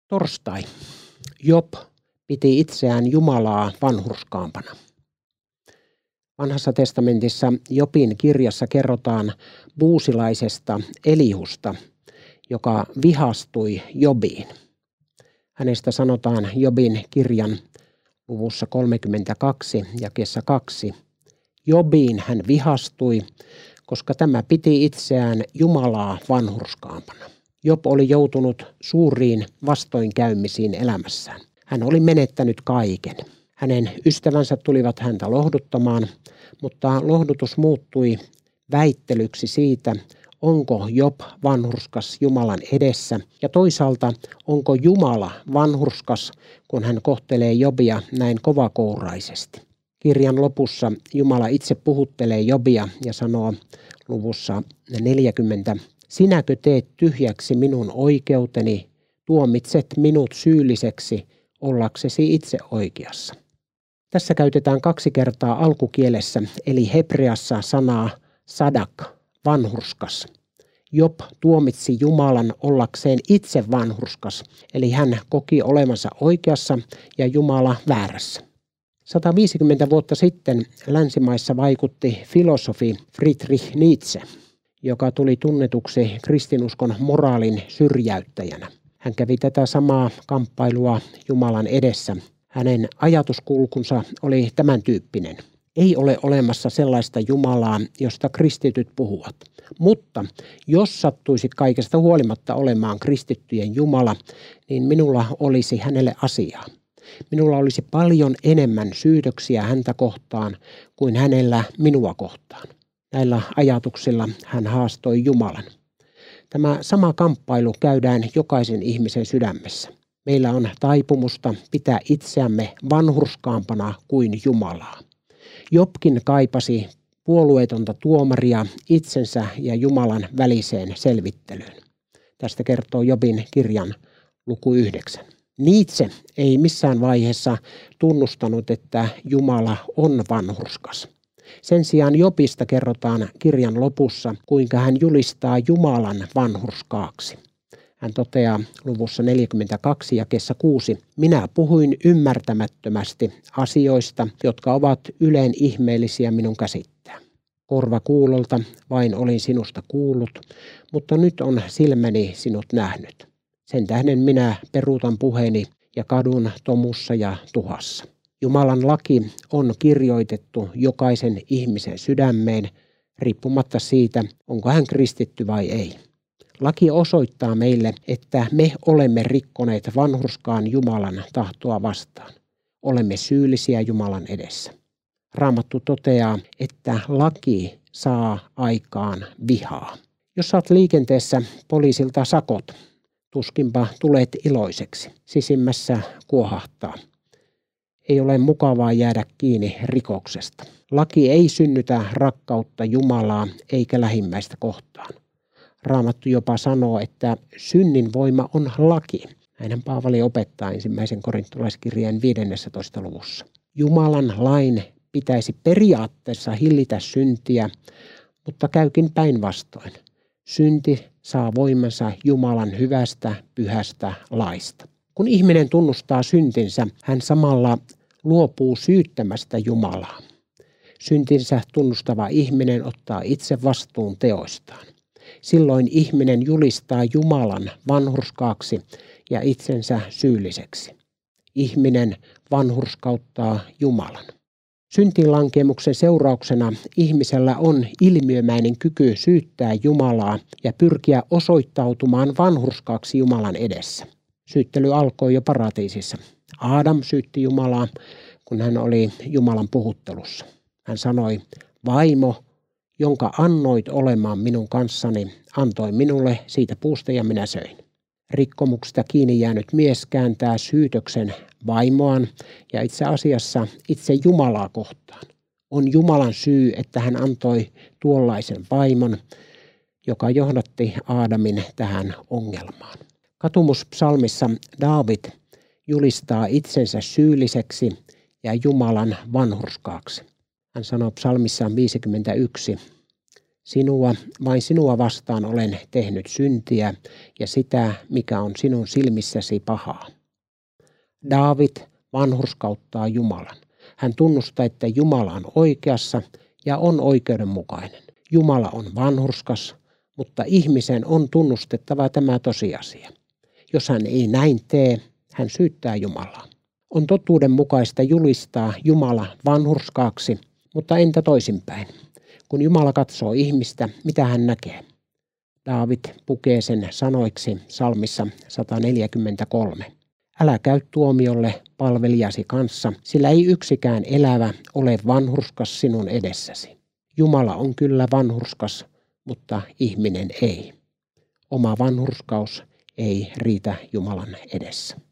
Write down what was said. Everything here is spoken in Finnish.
Torstai. Job piti itseään Jumalaa vanhurskaampana. Vanhassa testamentissa Jobin kirjassa kerrotaan buusilaisesta Elihusta, joka vihastui Jobiin. Hänestä sanotaan Jobin kirjan luvussa 32 jakeessa 2. Jobiin hän vihastui, koska tämä piti itseään Jumalaa vanhurskaampana. Job oli joutunut suuriin vastoinkäymisiin elämässään. Hän oli menettänyt kaiken. Hänen ystävänsä tulivat häntä lohduttamaan, mutta lohdutus muuttui väittelyksi siitä, onko Job vanhurskas Jumalan edessä ja toisaalta onko Jumala vanhurskas, kun hän kohtelee Jobia näin kovakouraisesti. Kirjan lopussa Jumala itse puhuttelee Jobia ja sanoo luvussa 40, sinäkö teet tyhjäksi minun oikeuteni, tuomitset minut syylliseksi ollaksesi itse oikeassa. Tässä käytetään 2 kertaa alkukielessä eli hebreassa sanaa sadak, vanhurskas. Job tuomitsi Jumalan ollakseen itse vanhurskas, eli hän koki olevansa oikeassa ja Jumala väärässä. 150 vuotta sitten länsimaissa vaikutti filosofi Friedrich Nietzsche, joka tuli tunnetuksi kristinuskon moraalin syrjäyttäjänä. Hän kävi tätä samaa kamppailua Jumalan edessä. Hänen ajatuskulkunsa oli tämän tyyppinen. Ei ole olemassa sellaista Jumalaa, josta kristityt puhuvat. Mutta jos sattuisi kaikesta huolimatta olemaan kristittyjen Jumala, niin minulla olisi hänelle asiaa. Minulla olisi paljon enemmän syytöksiä häntä kohtaan kuin hänellä minua kohtaan. Näillä ajatuksilla hän haastoi Jumalan. Tämä sama kamppailu käydään jokaisen ihmisen sydämessä. Meillä on taipumusta pitää itseämme vanhurskaampana kuin Jumalaa. Jobkin kaipasi puolueetonta tuomaria itsensä ja Jumalan väliseen selvittelyyn. Tästä kertoo Jobin kirjan luku 9. Nietzsche ei missään vaiheessa tunnustanut, että Jumala on vanhurskas. Sen sijaan Jobista kerrotaan kirjan lopussa, kuinka hän julistaa Jumalan vanhurskaaksi. Hän toteaa luvussa 42 jakeessa 6, minä puhuin ymmärtämättömästi asioista, jotka ovat yleen ihmeellisiä minun käsittää. Korva kuulolta vain olin sinusta kuullut, mutta nyt on silmäni sinut nähnyt. Sen tähden minä peruutan puheeni ja kadun tomussa ja tuhassa. Jumalan laki on kirjoitettu jokaisen ihmisen sydämeen, riippumatta siitä, onko hän kristitty vai ei. Laki osoittaa meille, että me olemme rikkoneet vanhurskaan Jumalan tahtoa vastaan. Olemme syyllisiä Jumalan edessä. Raamattu toteaa, että laki saa aikaan vihaa. Jos saat liikenteessä poliisilta sakot, tuskinpa tulet iloiseksi. Sisimmässä kuohahtaa. Ei ole mukavaa jäädä kiinni rikoksesta. Laki ei synnytä rakkautta Jumalaa eikä lähimmäistä kohtaan. Raamattu jopa sanoo, että synnin voima on laki. Näinhän Paavali opettaa 1. korintolaiskirjeen 15. luvussa. Jumalan lain pitäisi periaatteessa hillitä syntiä, mutta käykin päinvastoin. Synti saa voimansa Jumalan hyvästä, pyhästä laista. Kun ihminen tunnustaa syntinsä, hän samalla luopuu syyttämästä Jumalaa. Syntinsä tunnustava ihminen ottaa itse vastuun teoistaan. Silloin ihminen julistaa Jumalan vanhurskaaksi ja itsensä syylliseksi. Ihminen vanhurskauttaa Jumalan. Syntiinlankeemuksen seurauksena ihmisellä on ilmiömäinen kyky syyttää Jumalaa ja pyrkiä osoittautumaan vanhurskaaksi Jumalan edessä. Syyttely alkoi jo paratiisissa. Aadam syytti Jumalaa, kun hän oli Jumalan puhuttelussa. Hän sanoi, vaimo, jonka annoit olemaan minun kanssani, antoi minulle siitä puusta ja minä söin. Rikkomuksesta kiinni jäänyt mies kääntää syytöksen vaimoaan ja itse asiassa itse Jumalaa kohtaan. On Jumalan syy, että hän antoi tuollaisen vaimon, joka johdatti Aadamin tähän ongelmaan. Katumuspsalmissa Daavid julistaa itsensä syylliseksi ja Jumalan vanhurskaaksi. Hän sanoo psalmissaan 51, Vain sinua vastaan olen tehnyt syntiä ja sitä, mikä on sinun silmissäsi pahaa. Daavid vanhurskauttaa Jumalan. Hän tunnustaa, että Jumala on oikeassa ja on oikeudenmukainen. Jumala on vanhurskas, mutta ihmisen on tunnustettava tämä tosiasia. Jos hän ei näin tee, hän syyttää Jumalaa. On totuudenmukaista julistaa Jumala vanhurskaaksi, mutta entä toisinpäin? Kun Jumala katsoo ihmistä, mitä hän näkee? Daavid pukee sen sanoiksi psalmissa 143. Älä käy tuomiolle palvelijasi kanssa, sillä ei yksikään elävä ole vanhurskas sinun edessäsi. Jumala on kyllä vanhurskas, mutta ihminen ei. Oma vanhurskaus ei riitä Jumalan edessä.